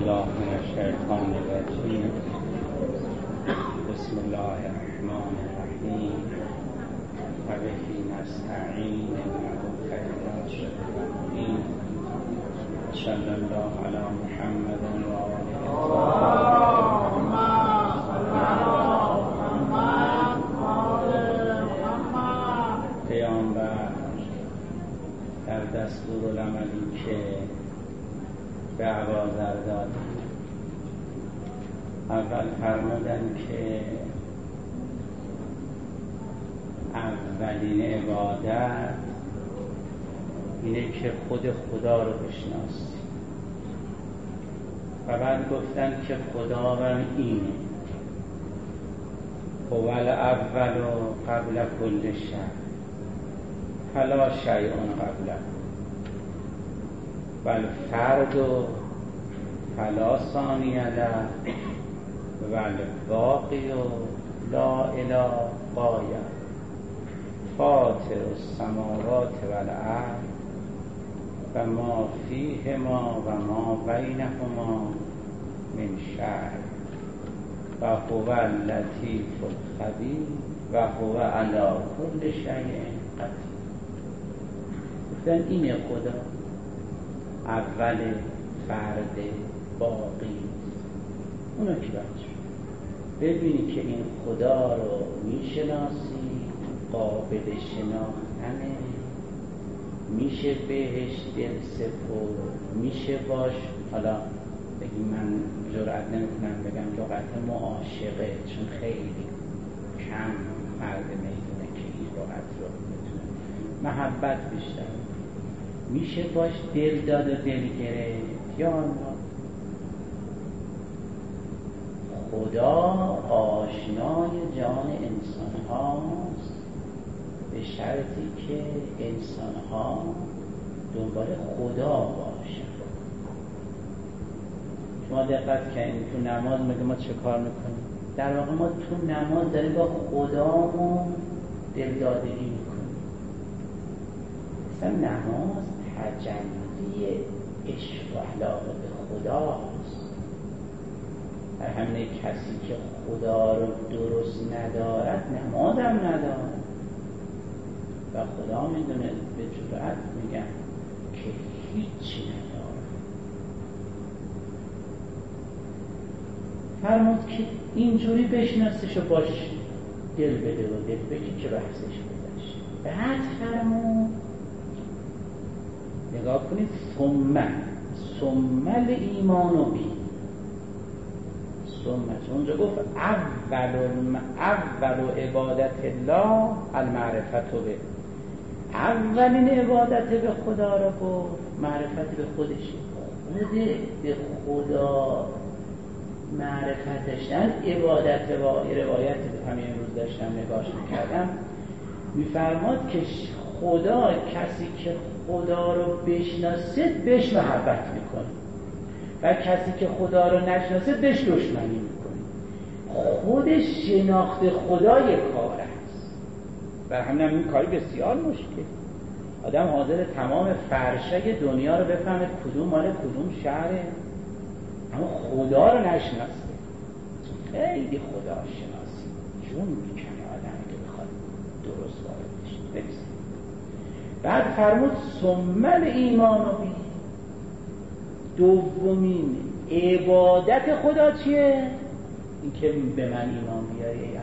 بالله من الشیطان الرجیم. بسم الله الرحمن الرحیم. و به نستعین و خیر الراشدین. صلی الله علی محمد و آله اللهم صل علی محمد و آل محمد. پیامبر در دستورالعملی که به ابوذر داد، اول فرمودن که اولین عبادت اینه که خود خدا رو بشناسی، و بعد گفتن که خداوند اینه، هو الاول قبل کل شیء فلا شیء قبله والفرد فلا ثانی له والباقی لا اله غایه فاطر السماوات والارض و ما فیهما و ما بینهما من شیء و هو اللطیف الخبیر و هو علی کل شیء قدیر. گفتن اینه خدا، اول، فرد، باقی. اونو که بچه ببینی که این خدا رو میشناسی، قابل شناختنه، میشه بهش دل سپرد، میشه باش. حالا بگی من جرئت نمیکنم بگم لغت معاشقه، چون خیلی کم مرد میدونه که این لغت رو بتونه. محبت بیشتر، میشه باش دل داد و دل گرفت. یا الله، خدا آشنای جان انسان هاست، به شرطی که انسان ها دنبال خدا باشن. شما دقت کنید تو نماز میگه ما چه کار میکنیم؟ در واقع ما تو نماز داریم با خدامون دلدادگی میکنیم. مثلا نماز تجلی عشق و علاقه به خداست. در همین کسی که خدا رو درست ندارد نماز هم ندارد، و خدا میدونه، به جرئت میگم که هیچی ندارد. فرمود که اینجوری بشناسش و باش دل بده و دل بگی که بحثش بدش. بعد فرمود نگاه کنید، ثم الایمان بی. ثم اونجا گفت اول عبادت الله المعرفت به. اولین عبادت به خدا را گفت، معرفت به خودش. خود به خدا معرفتش، نه عبادت. روایت همین امروز داشتم نگاش میکردم، میفرماد که خدا، کسی که خدا رو بشناسه بهش محبت میکنه، و کسی که خدا رو نشناسه بهش دشمنی میکنه. خودش شناخت خدای کار است. و همین این کاری بسیار مشکل. آدم حاضر تمام فرشک دنیا رو بفهمه کدوم مال کدوم شهره، اما خدا رو نشناسه. خیلی خدا شناسی جون میکنه آدم که بخواد درست وارد بشه. بعد فرمود ثم الایمان بی. دومین عبادت خدا چیه؟ این که به من ایمان بیاری. ای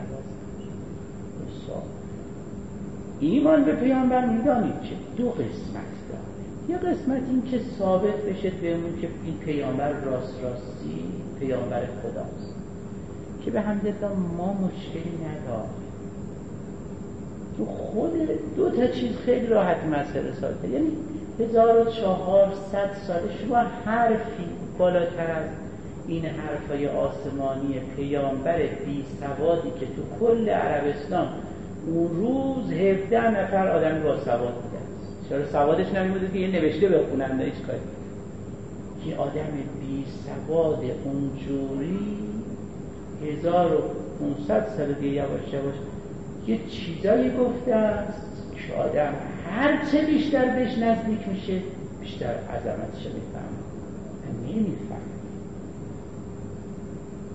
ایمان به پیامبر میدانید که دو قسمت داره. یه قسمت این که ثابت بشه بهمون که این پیامبر راستی پیامبر خداست، که به حمدالله ما مشکلی نداریم. تو خود دو تا چیز خیلی راحت مسئله ساده. یعنی 1400 سال شما حرفی بالاتر از این حرفای آسمانی پیامبر بی سوادی که تو کل عربستان اون روز 17 نفر آدمی با سواد بودن. چرا سوادش نمیبوده که یه نوشته بخونن؟ هیچ کاری. که آدم بی سواد اونجوری 1500 سال دیگه یواش یواش یه چیزایی گفته است که آدم هر چه بیشتر بهش نزدیک میشه بیشتر عظمتش میفهمه. نمیفهمه.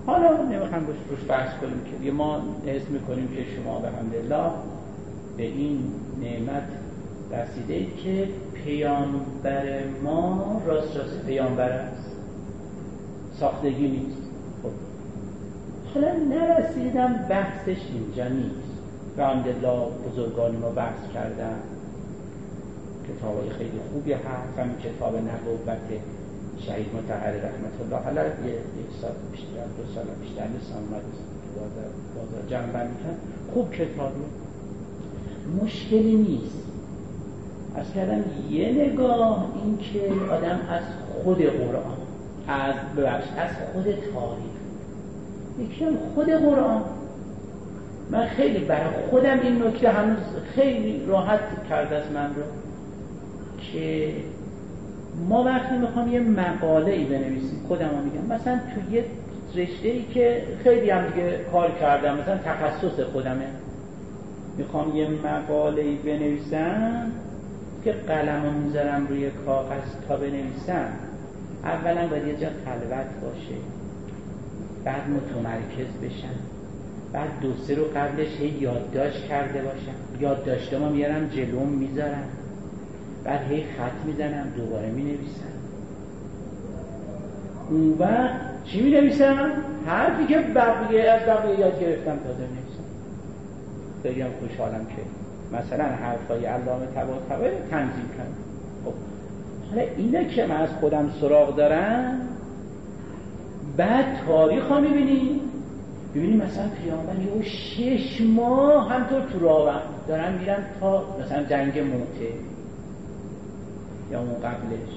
حالا نمیخوام روش بحث کنیم که ما حس میکنیم که شما به الحمدلله به این نعمت رسیده اید که پیامبر ما راست پیامبر است، ساختگی نیست. خب حالا نرسیدم، بحثش اینجا نیست. به الحمدلله بزرگان ما بحث کردن، کتابای خیلی خوبی هست. همین کتاب نبوت شهید مطهری رحمت الله علیه یک سال بیشتر، 2 سال بیشتر نیست آمد بازار جمع بندی کرد. خوب کتابی، مشکلی نیست. از کردم یه نگاه این که آدم از خود قرآن، از خود تاریخ، یکی هم خود قرآن. من خیلی برای خودم این نکته هنوز خیلی راحت کرده از من رو که ما وقتی میخوام یه مقاله‌ای بنویسیم، خودم رو میگم مثلا تو یه رشته‌ای که خیلی هم دیگه کار کردم، مثلا تخصص خودمه، میخوام یه مقاله‌ای بنویسم که قلمو میذارم روی کاغذ تا بنویسم، اولا باید یه جا خلوت باشه، بعد متمرکز بشم، بعد 2-3 رو قبلش یادداشت کرده باشم، یادداشتمو میارم جلوم میذارم، بعد خط میزنم، دوباره مینویسم. اون وقت چی مینویسم؟ حرفی که بقیه از بقیه یاد گرفتم تازه مینویسم. خیلی هم خوشحالم که مثلا حرفای علامه طباطبایی تنظیم کردم. خب حالا اینه که من از خودم سراغ دارم. بعد تاریخ ها ببینیم مثلا پیامبر یه 6 ماه همطور تو راه دارن میرن تا مثلا جنگ موته یا اون قبلش،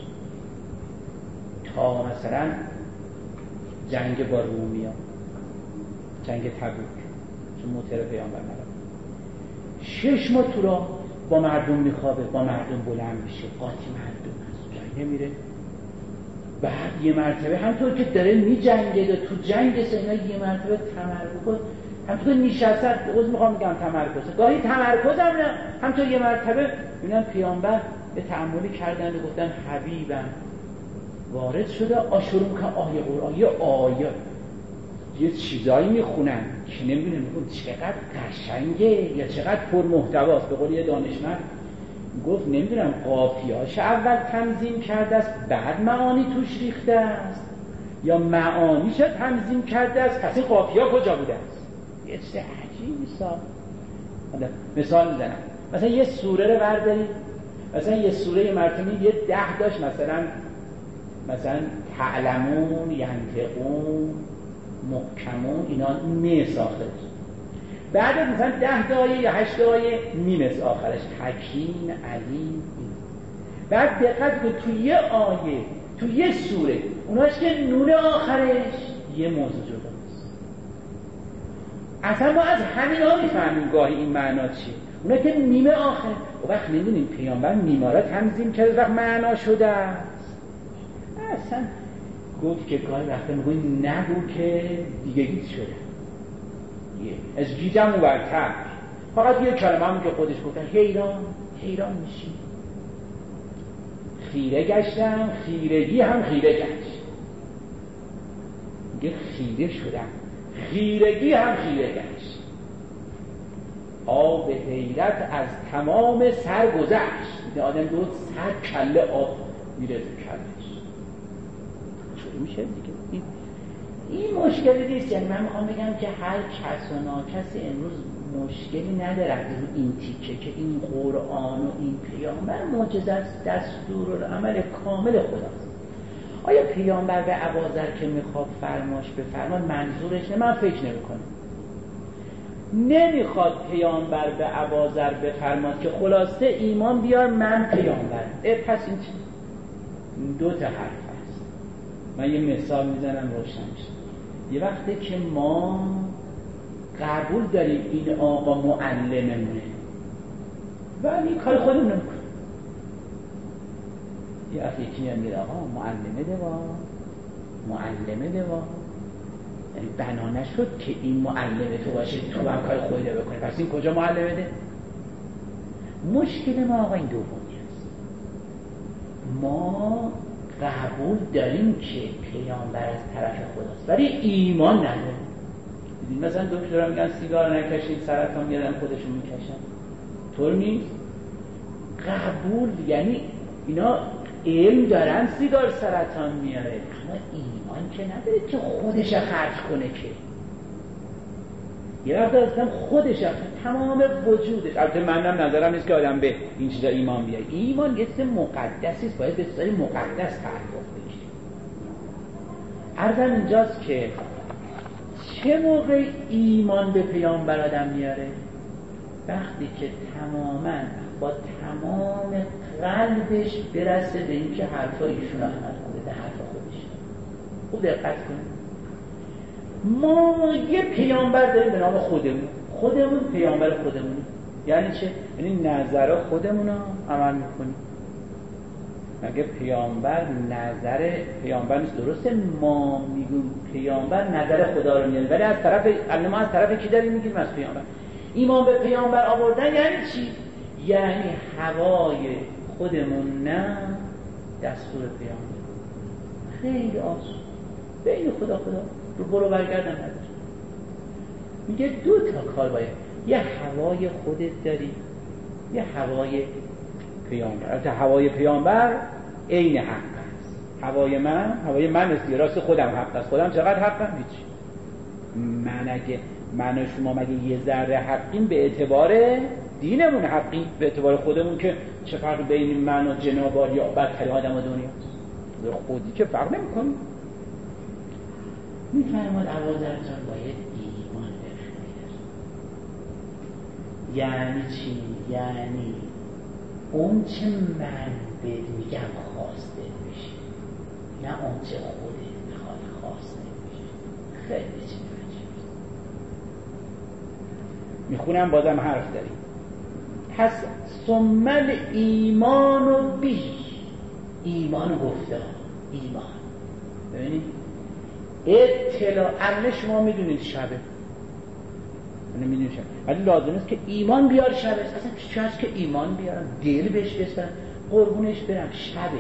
تا مثلا جنگ با رومیا، جنگ تبوک، چون موته رو پیامبر نرفت. 6 ماه تو راه با مردم میخوابه، با مردم بلند میشه، قاطی مردم از جایی نمیره. بعد یه مرتبه همطور که داره میجنگه تو جنگ سینا، یه مرتبه تمرکز، همطور که نشسته، میخوام بگم تمرکز، گاهی تمرکز هم نه، همطور یه مرتبه ببینن پیامبر به تأملی کردن و گفتن حبیبم وارد شده آشورون که آیه قرآن، یه آیه یه چیزایی میخونن که نمیدونم چقدر قشنگه یا چقدر پر محتواست. به قول یه دانشمند گفت نمیدونم قافیه‌اش اول تنظیم کرده است بعد معانی توش ریخته است، یا معانیش تنظیم کرده است پس این قافیه‌ها کجا بوده است. یه چیز عجیبی ساخت. مثال میزنم، مثلا یه سوره رو بردارید، مثلا یه سوره مرتبه یه 10 داشت، مثلا تعلمون، ینطقون، محکمون، اینا میز آخرش، بعد مثلا 10 آیه یا 8 آیه میز آخرش، حکیم، علیم. بعد دقت کن تو یه آیه، تو یه سوره، اوناش که نون آخرش یه موضوع جداست. اصلا ما از همین ها میفهمیم گاهی این معنا چیه. اونا که نیمه آخر، و وقت نمیدونیم پیامبر نیمارا تنظیم کرده وقت معنا شده است. اصلا گفت که گاهی وقتا میگوی نگو که دیگه گیت شده، از گیتم اون برتر، فقط یه کلمه همون که خودش گفتن، حیران میشی. خیره گشتم، خیرگی هم خیره گشت. میگه خیره شدم، خیرگی هم خیره گشت. آب حیرت از تمام سر گذشت. میگه آدم دو سر کله آب میره تو کلش. چون میشه دیگه این مشکلی نیست. یعنی من میخوام بگم که هر کس و ناکسی امروز مشکلی نداره این تیکه که این قرآن و این پیامبر معجزه است، دستورالعمل کامل خداست. آیا پیامبر به ابوذر که میخواد فرماش بفرمان منظورش نه؟ من فکر نمی‌کنم. نمیخواد پیامبر به ابوذر بفرماد که خلاصه ایمان بیار من پیامبرم. پس این دو تا حرف هست. من یه مثال میزنم روشن میشه. یه وقتی که ما قبول داریم این آقا معلممونه ولی کار خودمون نمیکنیم. یه وقتی یکی میگه آقا معلمه دوا، یعنی بنا نشد که این معلمه تو باشه تو هم کار خودت بکنی، پس این کجا معلمه ده؟ مشکل ما آقا این دومی هست. ما قبول داریم که پیامبر از طرف خداست ولی ایمان نداریم. دیدین مثلا دکترها میگن سیگار نکشید سرطان میارن خودشون میکشن، طور نیست. قبول یعنی اینا علم دارن سیگار سرطان میاره، اما ایمان که نداره که خودش خرج کنه، که یه وقت اصلا خودش تمام وجودش. البته منم نظرم نیست که آدم به این چیزا ایمان بیاره. ایمان یه چیز مقدسی است، باید به چیزای مقدس تعلق بگیره. عرضم اینجاست که چه موقع ایمان به پیامبر آدم میاره؟ وقتی که تماما با تمام قلبش برسه به این که حرفا ایشون عمل کنه، به حرف خودش. خوب دقت کنید، ما یه پیامبر داریم به نام خودمون پیامبر خودمون. یعنی چه؟ یعنی نظر خودمون رو عمل میکنیم. مگه پیامبر نظر پیامبر نیست؟ درسته ما میگیم پیامبر نظر خدا رو میاره، ولی از طرف ما از طرف کی داریم میگیم؟ از پیامبر. ایمان به پیامبر آوردن یعنی چی؟ یعنی هوای خودمون نه دستور پیامبر. خیلی آسون، بین خدا رو برو برگردن نداره. میگه دو تا کار باید، یه هوای خودت داری، یه هوای پیامبر. البته هوای پیامبر عین حق است. هوای من است، راست خودم حق است. خودم چقدر حقم؟ هیچ. من و شما مگه یه ذره حقیم به اعتبار دینمون حقیم؟ به اعتبار خودمون که چه فرق بین من و جناب یا بدترین آدم دنیاست؟ خودی که فرق نمی‌کنه. میفرماد عوازر جان باید ایمان بخیر. یعنی چی؟ یعنی اون چه من بهت میگم خواسته میشه، نه اون چه خودت میخواد خواسته میشه. خیلی چی میخونم بازم حرف داریم. پس ثمل ایمان و بی، ایمان گفته، ایمان ببینید اطلاع امن شما میدونید شبه، نمیدونید شبه، ولی لازم است که ایمان بیار شبه. اصلا چه هست که ایمان بیارم؟ دل بهش بستن، قربونش برم، شبه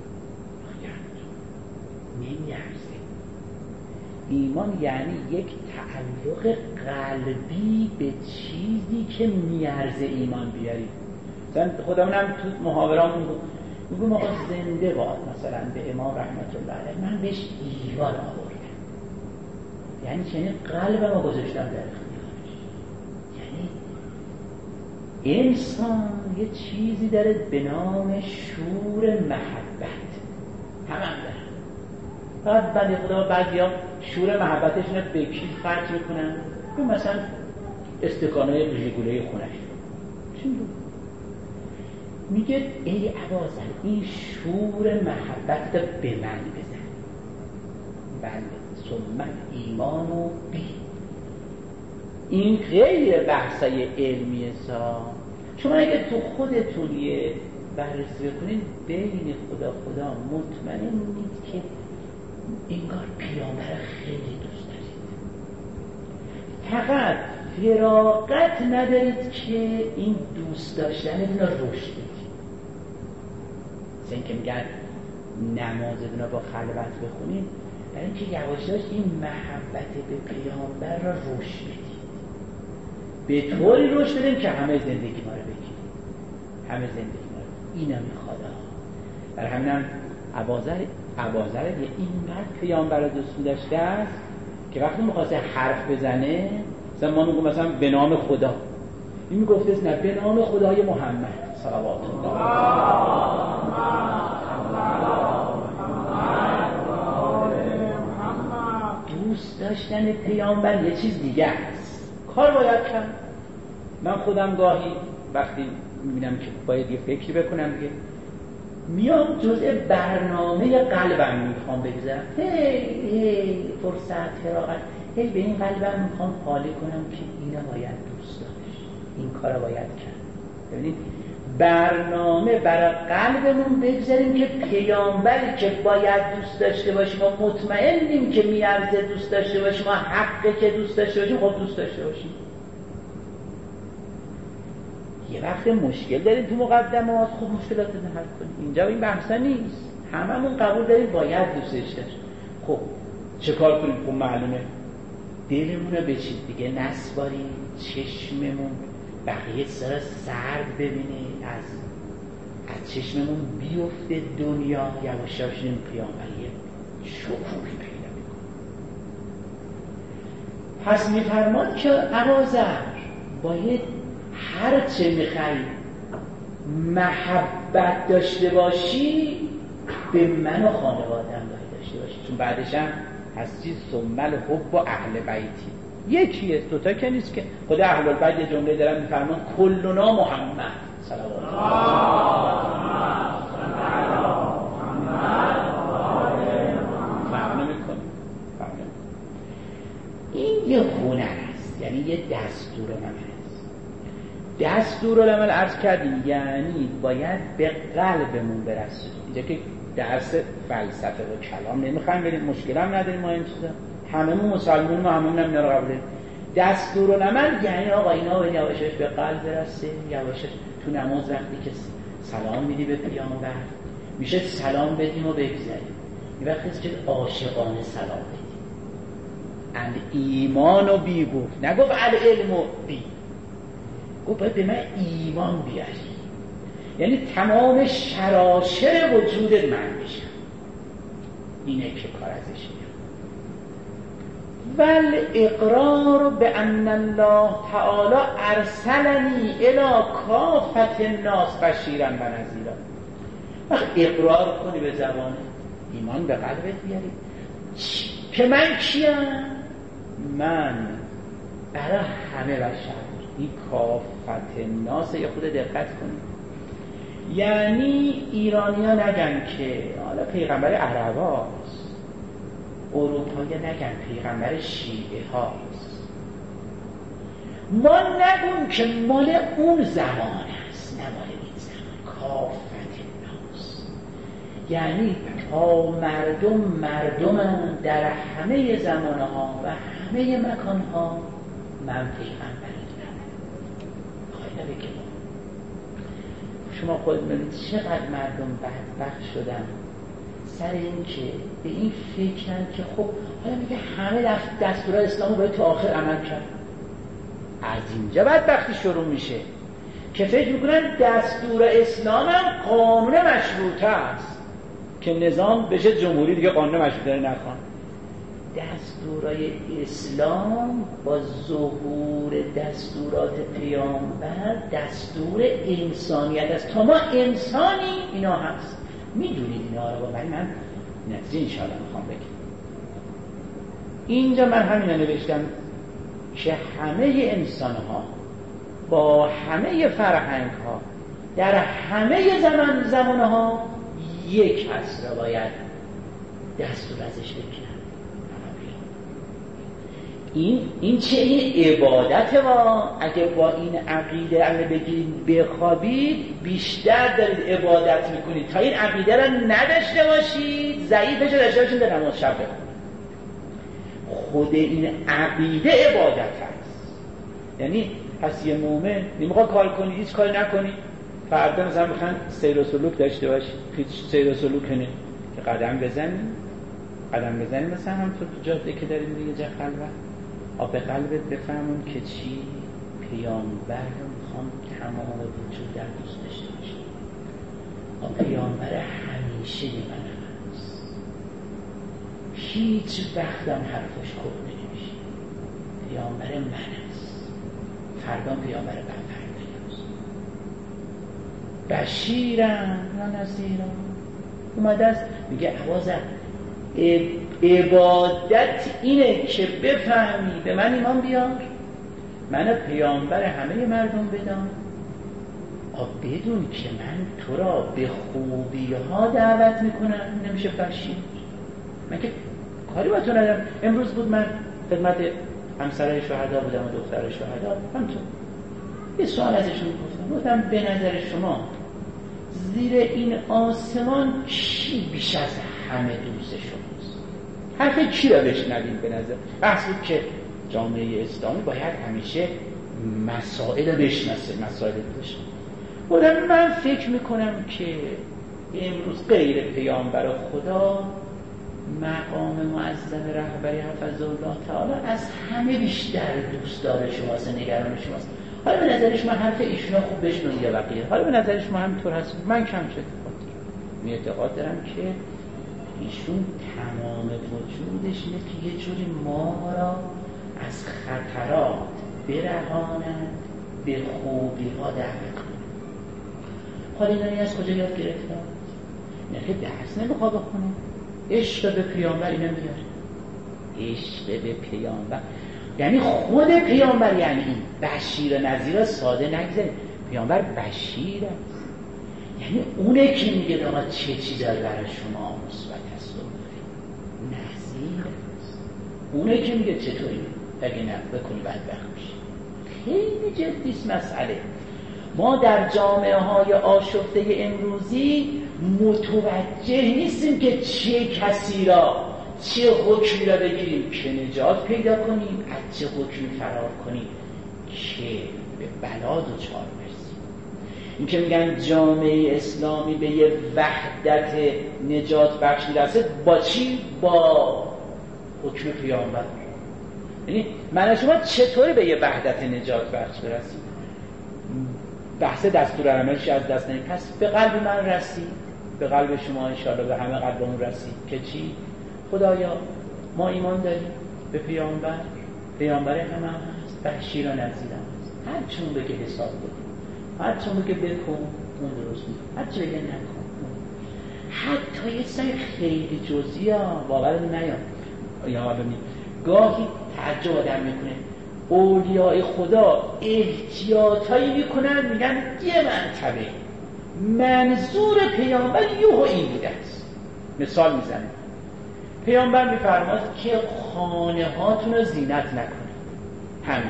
نمیارزه. ایمان یعنی یک تعلق قلبی به چیزی که میارزه ایمان بیاری. مثلا خودمونم تو محاورام میگم آقا زنده باد مثلا به امام رحمت الله علیه، من بهش ایمان آوردم. یعنی چنین قلبم رو گذاشتم در اختیارش. یعنی انسان یه چیزی داره به نام شور محبت، همه داره. بعد بنده خدا بعضیا شور محبتشون رو به کی خرج میکنن؟ که مثلا استکانه ریگوله خونش. چی میگه ای عبازن این شور محبت رو به من بزن. بله ثم ایمان و بی. این غیر بحثای علمیه سا. شما اگه تو خودتون یه بررسی بکنید بین خدا مطمئنید که انگار پیامبر خیلی دوست دارید، فقط فراغت ندارید که این دوست داشتنتون رو رشد بدید. مثل این که میگن نمازتون رو با خلوت بخونید، برای اینکه یواش یواش این محبت به پیامبر را رشد بدید، به طوری رشد بدید که همه زندگی ما رو بگیرید، همه زندگی ما رو. اینم میخواد. برای همینم ابازر یه اینقدر پیامبر رو دوست داشته است که وقتی میخواسته حرف بزنه، مثلا ما میگم مثلا به نام خدا، این میگفته نه به نام خدای محمد صلوات الله. دوست داشتن پیامبر یه چیز دیگه است، کار باید کرد. من خودم گاهی وقتی میبینم که باید یه فکری بکنم که میام جزء برنامه قلبم میخوام بگذارم، هی فرصت فراغت، هی به این قلبم میخوام حالی کنم که اینو باید دوست داشت، این کارو باید کرد. ببینید برنامه برای قلبمون بگذاریم که پیامبری که باید دوست داشته باشیم و مطمئنیم که میارزه دوست داشته باشیم و حقه که دوست داشته باشیم، خب دوست داشته باشیم. یه وقت مشکل دارید تو مقدمات، خب مشکلاتتون حل کنید. اینجا این بحثا نیست، هممون قبول داریم باید دوستش داشت. خب چه کار کنیم؟ خب معلومه دلمون رو بچید دیگه، نسپاریم چشممون بقیه سر سرد ببینید، از چشممون بیفته دنیا، یواش یواش این پیامبری شکوهی پیدا میکنه. پس میفرماد که ابوذر باید هر چه میخوای محبت داشته باشی به من و خانواده‌ام باید داشته باشی، چون بعدش هم هستی ثم الحب و اهل بیتی یکیه، دوتا که نیست که. خود اهل البیت یه جمله دارن میفرمان کلنا محمد صلوات الله فرق نمی‌کنه. این یه هنر است، یعنی یه دستورالعمل است. دستورالعمل عرض کردیم یعنی باید به قلبمون برسه. اینجا که درس فلسفه و کلام نمیخوایم بریم، مشکل هم نداریم، ما این چیزا هممون مسلمون ما هممون هم اینا رو قبول داریم. دستورالعمل یعنی آقا اینا یواشش به قلب برسه، یواشش تو نماز وقتی که سلام میدی به پیامبر میشه سلام بدیم و بگذاریم. این وقتی که عاشقانه سلام بدیم. اند ایمان و بی گفت، نگفت العلم و بی، گفت باید به من ایمان بیاری، یعنی تمام شراشر وجودت من بشم. اینه که کار ازش میاد. ول اقرار به ان الله تعالی ارسلنی الی کافة الناس بشیرا و نذیرا. وقت اقرار کنی به زبان، ایمان به قلبت بیاری که من کیم؟ من برای همه بشر. این کافة الناس یه خود دقت کنید، یعنی ایرانی ها نگن که حالا پیغمبر عرب هاست، اروپایی نگن پیغمبر شیعه هاست، ما نگون که مال اون زمان است، نه مال این زمان. کافة الناس یعنی تا مردم در همه زمانها و همه مکانها من پیغمبر خواهی بگیم. شما خود ببینید چقدر مردم بدبخت شدن سر این که به این فکرن که خب حالا میگه همه دستورات اسلامو باید تا آخر عمل کرد. از اینجا بدبختی شروع میشه که فکر میکنن دستور اسلام هم قانون مشروطه است که نظام بشه جمهوری، دیگه قانون مشروطه نخوان. دستورای اسلام با ظهور دستورات پیامبر دستور انسانیت است. تا ما انسانی اینا هست، میدونید اینا رو، ولی من نتیجه انشاءالله میخوام بگم. اینجا من همین نوشتم که همه انسان ها با همه فرهنگ ها در همه زمان ها یک هست را باید دستور ازش بکنن. این چه این عبادت ما؟ اگه با این عقیده اگه بگید بخوابید بیشتر دارید عبادت میکنید تا این عقیده را نداشته باشید، ضعیفش رو داشته باشید در نماز شب بخونید. خود این عقیده عبادت هست. یعنی پس یه مومن نمیخواد کار کنی، هیچ کاری نکنی، فردا مثلا بخوان سیر و سلوک داشته باشید، هیچ سیر و سلوک کنید که قدم بزنید مثلا هم تو جاده که دارید دیگه جا خلوت به قلبت بفهمون که چی پیامبر رو میخوام تمام وجود در دوست داشته باشم. پیامبر همیشه من هست، هیچ وقتم حرفش خوب نمیشه. پیامبر من هست، فردا پیامبر برفرده هست. بشیرم و نذیرم اومده است میگه ابوذر عبادت اینه که بفهمی به من ایمان بیار، من پیامبر همه مردم بدم، بدون که من تو را به خوبی ها دعوت میکنم. نمیشه فرشید. من که کاری با تو ندارم. امروز بود من خدمت همسرای شهدا بودم و دخترای شهدا، همطور یه سوال ازشون گفتم به نظر شما زیر این آسمان کی بیش از همه دوست شماست؟ حرف کی را بشنویم؟ به نظر بحث بود که جامعه اسلامی باید همیشه مسائل بشناسه، مسائل بشناسه. بودن من فکر میکنم که امروز غیر پیامبر خدا مقام معظم رهبری حفظه الله تعالی از همه بیشتر دوستدار شماست، نگران شماست. حالا به نظر شما حرف ایشونا خوب بشنون یا بقیه، حالا به نظر شما همینطور هست، من کم چه اعتقاد دارم که ایشون تمام وجودش اینه که یه جوری ما را از خطرات برهانند، به خوبی ها دعوت کنند. حالا اینانی از کجا یاد گرفتن؟ نه که درس نمیخواد بخونه، عشق به پیامبر اینو میاره. عشق به پیامبر یعنی خود پیامبر، یعنی این بشیر و نذیر ساده نگذاریم. پیامبر بشیر است، یعنی اونه که میگه آقا چه چیزی برای شما مثبت هست و نذیر است، اونه که میگه چطوری اگه نه بکنی بدبخت میشی. خیلی جدیست مسئله. ما در جامعه های آشفته امروزی متوجه نیستیم که چه کسی را، چه حکمی را بگیریم که نجات پیدا کنیم، از چه حکمی فرار کنیم که به بلا دچار برسیم. این که میگن جامعه اسلامی به یه وحدت نجات بخشی رسید، با چی؟ با حکم پیامبر. یعنی من شما چطوری به یه وحدت نجات بخش برسیم؟ بحث دستورالعملش از دست نمید. پس به قلب من رسید، به قلب شما انشاءالله به همه قلبمون رسید که چی؟ خدایا ما ایمان داریم به پیامبر، پیامبر همه هست، بشیر و نذیر هست. هر چون بگه حساب بدیم، هر چون بگه بکن اون درست میکنه، هر چون بگه نکن. حتی یه سری خیلی جزئی ها باور نیام یا گاهی تعجب آدم میکنه. اولیاء خدا احتیاطایی میکنن، میگن یه منطبه منظور پیامبر یهو این بوده است. مثال میزنه، پیامبر میفرماد که خانه هاتون رو زینت نکنه. همین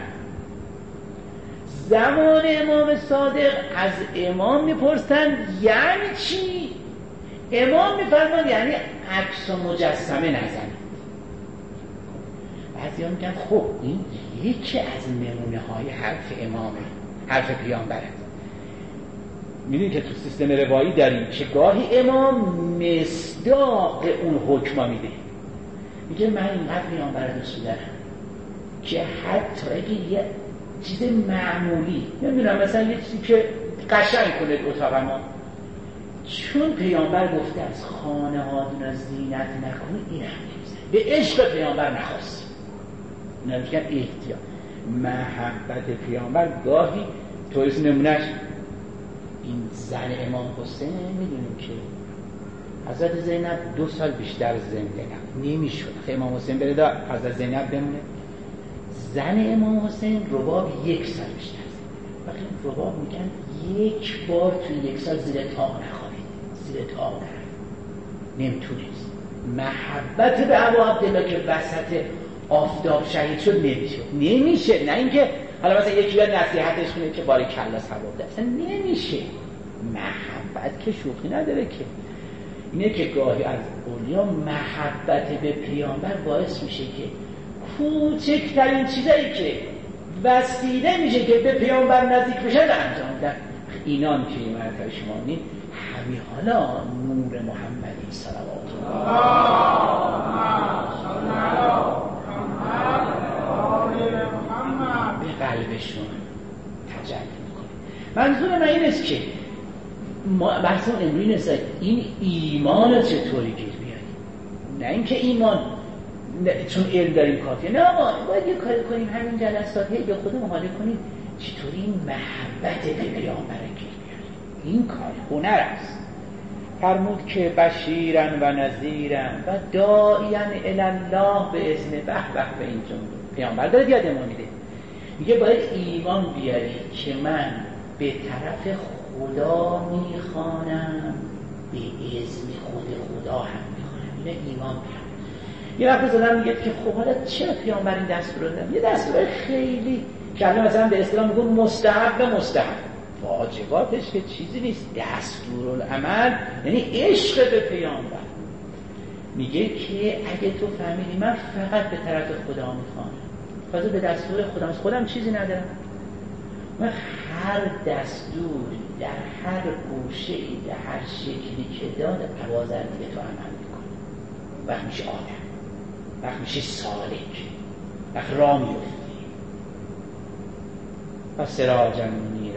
زمان امام صادق از امام میپرسن یعنی چی؟ امام میفرماد یعنی عکس و مجسمه نزنید. بعضی ها میگن خب این یکی از نمونه های حرف امامه، حرف پیامبره. میدونی که تو سیستم روایی داریم که گاهی امام مصداق اون حکم میده، میگه من اینقدر پیامبر دوست دارم که حتی اگه یه چیز معمولی نمیدونم مثلا یه چیزی که قشنگ کنه اتاق ما، چون پیامبر گفته از خانه هاتون از زینت نکنید، این هم نمیزن. به عشق پیامبر نخواست. نمیگن احتیاط محبت پیامبر. گاهی توریست نمونهش این زن امام حسین، میدونیم که حضرت زینب 2 سال بیشتر زنده نمیشد. امام حسین بره دا حضرت زینب بمونه. زن امام حسین رباب 1 سال بیشتر زنده. وقتی رباب میگن 1 بار توی 1 سال زیر طاق نخوابید، زیر طاق نرفت، نمیتونست. محبت به ابو عبدالله که وسط آفتاب شهید شد نمیشه. نه اینکه حالا مثلا یکی بیاد نصیحتش کنه که باری کلا ثواب ده، اصلا نمیشه. محبت که شوخی نداره که. اینه که گاهی از اولیا محبت به پیامبر باعث میشه که کوچکترین چیزایی که وسیله میشه که به پیامبر نزدیک بشه انجام بدن. اینان که این مرتبه شما نید همین حالا نور محمدی صلوات به قلبشون تجلی میکنه. منظور من این است که بحث اون امروی نیست این ایمان چطوری گیر بیاریم، نه اینکه ایمان چون علم داریم کافیه. نه آقا باید یه کاری کنیم همین جلسات به خودمون حاله کنیم چطوری این محبت به پیامبر گیر بیاریم. این کار هنر است. فرمود که بشیرن و نذیرن و داعیان الله به اذن به به این جمله. پیامبر داره یاد ما میده، میگه باید ایمان بیاری که من به طرف خدا میخوانم، به اذن خود خدا هم میخوانم. اینه ایمان بیاری. یه وقت زدن میگه که خب حالا چرا پیامبر این دستور دادم؟ یه دستور خیلی که مثلا به اصطلاح میگن مستحب واجباتش که چیزی نیست. دستورالعمل یعنی عشق به پیامبر. میگه که اگه تو فهمیدی من فقط به طرف خدا میخوانم، فقط به دستور خودم چیزی ندارم، من هر دستوری در هر گوشه ای در هر شکلی که داد عوازر دیگه تو عمل میکنه. وقت میشه آدم، وقت میشه سالک، وقت راه میفتی. و سراجا منیرا،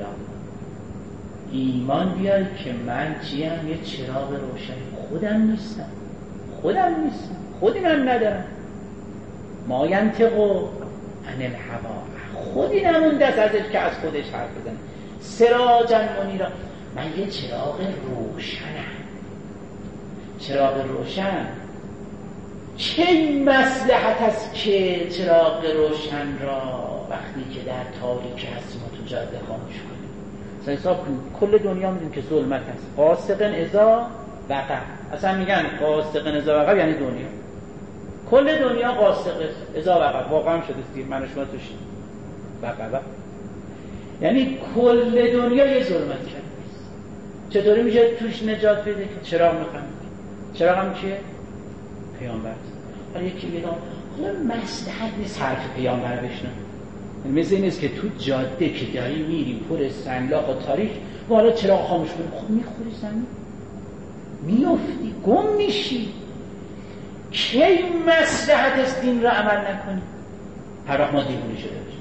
ایمان بیار که من چیم؟ یه چراغ روشن. خودم نیستم، خودی من ندارم. ما ینطق عن الهوا، خودی نمونده ازش که از خودش حرف بزنه. سراجا منیرا، من یه چراغ روشنم. چراغ روشن چه مصلحت است که چراغ روشن را وقتی که در تاریکی هستیم و تو جاده خاموش کنیم؟ حساب کنیم کل دنیا میدونیم که ظلمت هست. قاسقن اذا وقع، اصلا میگن قاسقن اذا وقع یعنی دنیا، کل دنیا قاسق اذا وقع. واقعا شده است، من و شما توش وقع، یعنی کل دنیا یه ظلمت کرده است. چطوری میشه توش نجات پیدا کرد؟ چراغ میخوام. چراغ هم چیه؟ پیامبر. حالا یکی میگه حالا مصلحت نیست حرف پیامبر بشنم. مثل این است که تو جاده که داری میری پر سنگلاخ و تاریک و حالا چراغ خاموش کنی، خب میخوری زمین، میافتی، گم میشی. کی مصلحت است دین را عمل نکنی؟ هر وقت ما دیوونه شده باشیم.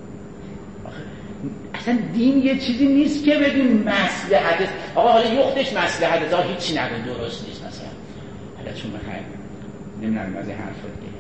اصلا دین یه چیزی نیست که بگیم مصلحت است. آقا حالا یختش مصلحت است، هیچی نگن درست نیست مثلا. حالا چون بخوایم نمیدونم از این حرفا دیگه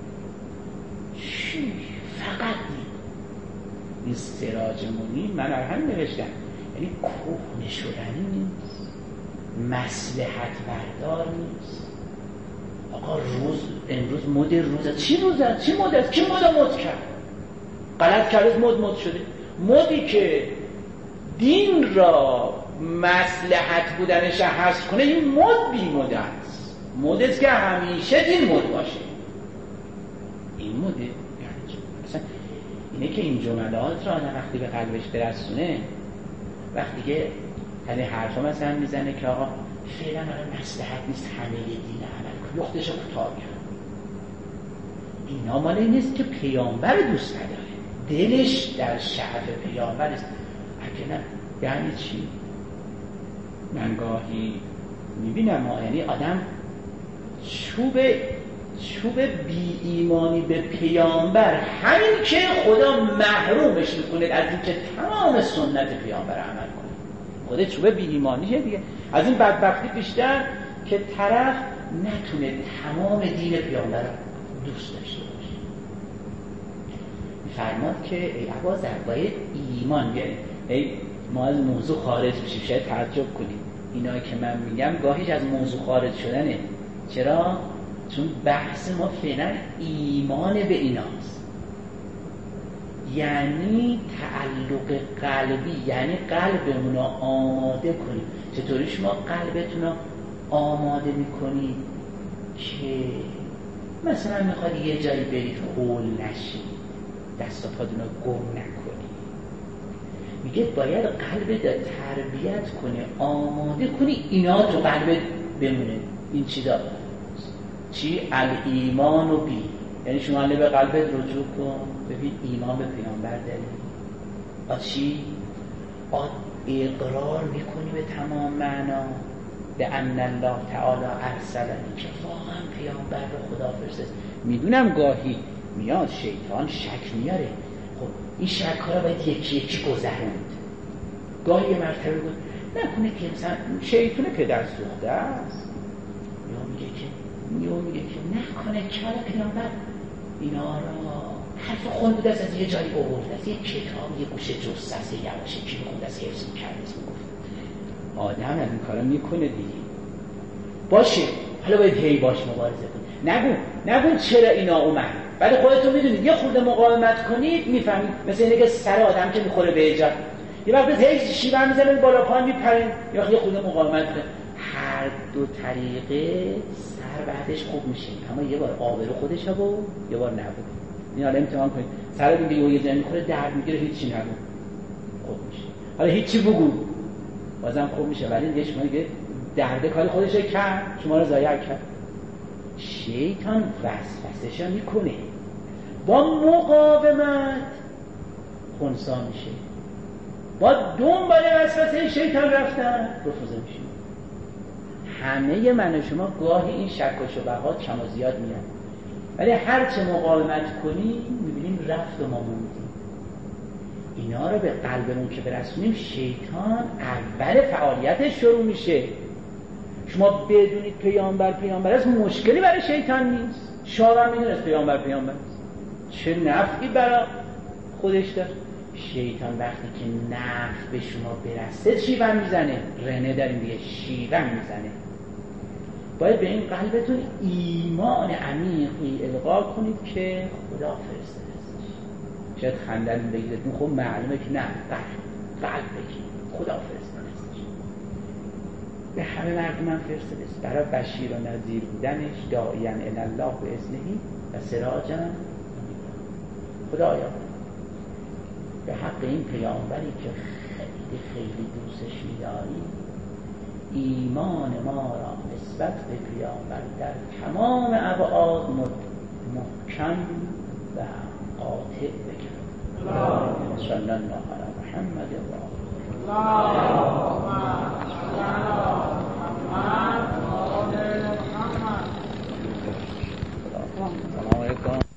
چی؟ فقط این سراج منیر من هم نوشتم، یعنی کهنه شدنی نیست، مصلحت بردار نیست. آقا امروز مد روزه. چی روزه؟ چی مد است؟ کی مد کرد؟ غلط کرد، مد شده. مدی که دین را مصلحت بودنش حذف کنه، این مد بی مد است. مد است که همیشه دین مد باشه. این مده یعنی مثلا اینه که این جملات را آدم وقتی به قلبش برسونه، وقتی که یعنی حرفا مثلا میزنه که آقا فعلا الان مصلحت نیست همه دین عمل کن، یختش رو کوتاه کرد. اینا مال این نیست که پیامبر دوست نداره، دلش در شعف پیامبر است. اگه نه یعنی چی؟ من گاهی میبینم یعنی آدم چوب بی ایمانی به پیامبر، همین که خدا محرومش میکنه از این که تمام سنت پیامبر عمل کنه. خود چوب بی ایمانیه دیگه. از این بدبختی بیشتر که طرف نتونه تمام دین پیامبر دوست داشته باشه. میفرماد که ای ابوذر باید ایمان بیارید. ما از موضوع خارج بشیم، شاید تعجب کنید. اینا که من میگم گاهیش از موضوع خارج شدنه. چرا؟ چون بحث ما فعلا ایمان به ایناست، یعنی تعلق قلبی، یعنی قلبمون رو آماده کنیم. چطوری شما قلبتون رو آماده میکنید که مثلا میخواد یه جایی برید هول نشید، دست و پاتون رو گم نکنید؟ میگه باید قلبت تربیت کنه، آماده کنی اینا تو قلبت بمونه. این چیزا چی؟ الایمان و بی، یعنی شما به قلبت رجوع کن، ببین ایمان به پیامبر داری. چی؟ اقرار میکنی به تمام معنا به ان الله تعالی ارسلنی، که واقعا پیامبر رو خدا فرستاد. میدونم گاهی میاد شیطان شک میاره، خب این شک ها رو باید یکی یکی گذروند. گاهی یه مرتبه بود نکنه که مثلا شیطان پدر سوخته است، یا میگه که نکنه چرا پیامبر اینا را حرف خون بوده از یه جایی آورده، از یه کتاب یه گوشه جثه یواشه کی بخونده از حفظ میکرده میگفت. آدم از این کارا میکنه دیگه. باشه حالا باید هی باش مبارزه کنید. نگو چرا اینا اومد، ولی خودتون میدونید یه خورده مقاومت کنید میفهمید. مثل اینه که سر آدم که میخوره به ایجاد، یه وقت هی شیون میزنه بالا پایین میپرین، یه خورده مقاومت کنید. هر دو طریقه سر بعدش خوب میشه، اما یه بار آبرو خودش ها و یه بار نبود. این حالا امتحان کنید. سر دیگه یه جایی میخوره درد میگیره، هیچی نگو خوب میشه. حالا هیچی بگو بازم خوب میشه، ولی دیگه شما دیگه درد کاری خودش کرد، شما رو ضایع کرد. شیطان وسوسه‌شو میکنه، با مقاومت خنثی میشه. با دنبال وسوسه شیطان رفتن رفوزه میشیم. همه من و شما گاهی این شک و شبهات کم و زیاد میاد، ولی هر چه مقاومت کنیم میبینیم رفت و ما موندیم. اینا رو به قلبمون که برسونیم شیطان اول فعالیتش شروع میشه. شما بدونید پیامبر است، مشکلی برای شیطان نیست. شما هم میدونست پیامبر است، چه نفعی برای خودش داشت. شیطان وقتی که نفع به شما برسه شیون میزنه. رنه داریم دیگه، شیون میزنه. باید به این قلبتون ایمان عمیقی القا کنید که خدا فرستاده است. شاید خندن بگیرد، خب معلومه که نه، قلب بگید خدا فرستاده است. به همه مردم فرستاده است برای بشیر و نذیر بودنش، داعیاً الی الله باذنه و سراجاً خدایا به حق این پیامبری که خیلی خیلی دوستش می‌داری، ایمان ما را نسبت به پیامبر در تمام ابعاد محکم و قاطع بکن. صلی الله علی محمد و آله.